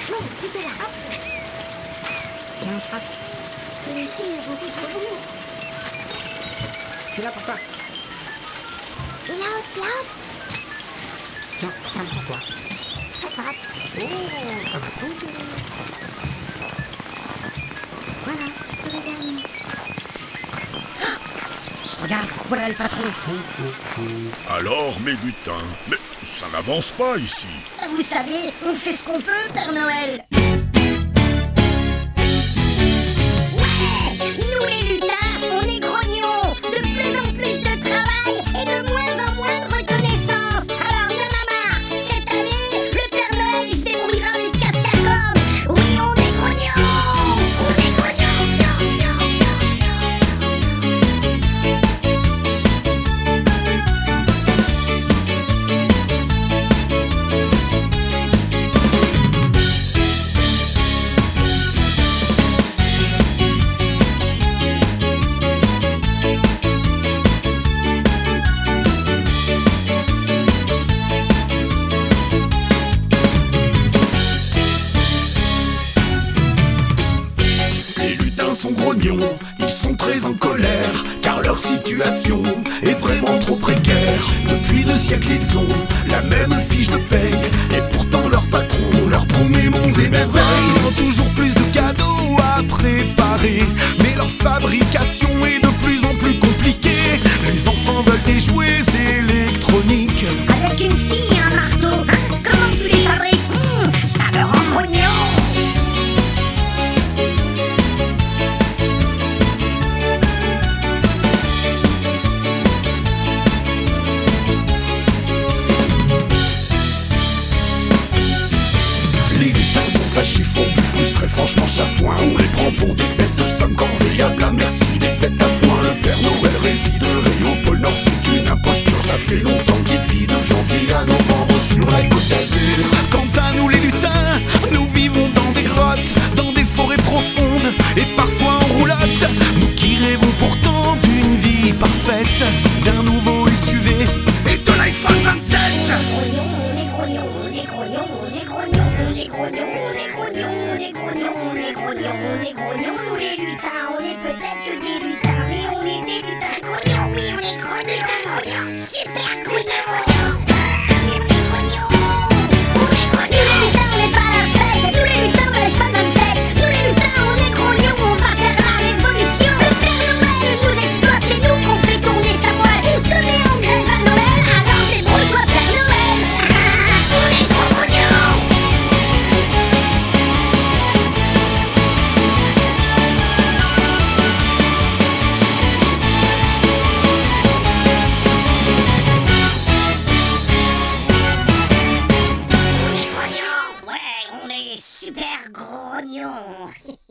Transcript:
Non, plutôt là, hop. Tiens, attrape. Celui-ci est beaucoup trop lourd. Celui-là pour toi. Et là, hop. Tiens, pour toi. Attrape. Oh, ça va tout. Voilà, c'est pour le dernier. Regarde, voilà le patron. Alors, mes lutins, mais ça n'avance pas ici. Vous savez, on fait ce qu'on peut, Père Noël. Ouais, nous les lutins, on est grognons. De plus en plus de travail et de moins en moins de reconnaissance. Alors, y'en a marre. Cette année, le Père Noël, il se débrouillera avec casse-cagomme. Oui, on est grognons. On est grognons. Les lutins sont grognons, ils sont très en colère, car leur situation est vraiment trop précaire. Depuis 2 siècles, ils ont la même fiche de paye, et pourtant leur patron leur promet monts et merveilles. Ils ont toujours plus de cadeaux à préparer, mais leur fabrication est de plus en plus compliquée. Les enfants veulent des jouets électroniques. Avec une scie et un marteau, hein, comment tu les fabriques? Ça me rend grognon. Les lutins sont fâchés, fondus, frustrés, franchement chafouin. On les prend pour des bêtes de somme corvéables à merci, des bêtes à foin. Le Père Noël résiderait au pôle Nord, c'est une imposture. Ça fait longtemps qu'il vit de janvier à novembre sur la côte d'Azur. Quant à nous les lutins, nous vivons dans des grottes, dans des forêts profondes et parfois en roulotte. Nous qui rêvons pourtant d'une vie parfaite, d'un nouveau SUV et de l'iPhone 27. On est grognons, on est grognons, on est grognons, on est grognons, on est grognons, on est grognons, on est grognons, on est grognons, nous les lutins, on est peut-être que des lutins, mais on est des lutins grognons, oui, on est grognons, super grognons, grognons. On est grognons, on est grognons. Nous les lutins, on n'est pas à la fête, nous les lutins, on a les 57. Nous les lutins, on est grognons, on va faire la révolution. Le Père Noël nous exploite, c'est nous qu'on fait tourner sa moelle. Il se met en grève à Noël, alors débrouille-toi, Père Noël. On est trop grognons. On est grognons. Ouais, on est super grognons.